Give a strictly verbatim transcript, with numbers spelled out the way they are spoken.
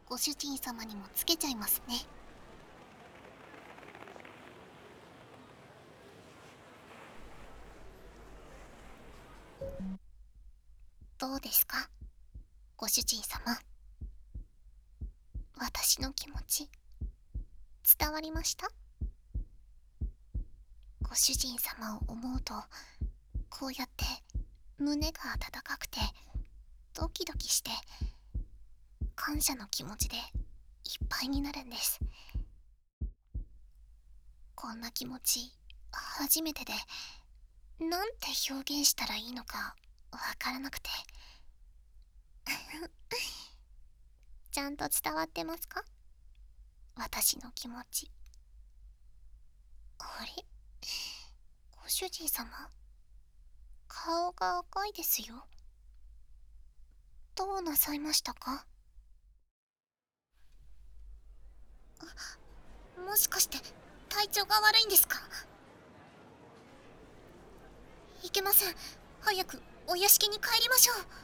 ご主人様にもつけちゃいますね。どうですか、ご主人様。私の気持ち伝わりました？ご主人様を思うと、こうやって胸が温かくてドキドキして感謝の気持ちでいっぱいになるんです。こんな気持ち初めてで、なんて表現したらいいのかわからなくてちゃんと伝わってますか、私の気持ち。あれ、ご主人様、顔が赤いですよ。どうなさいましたか？もしかして体調が悪いんですか？いけません。早くお屋敷に帰りましょう。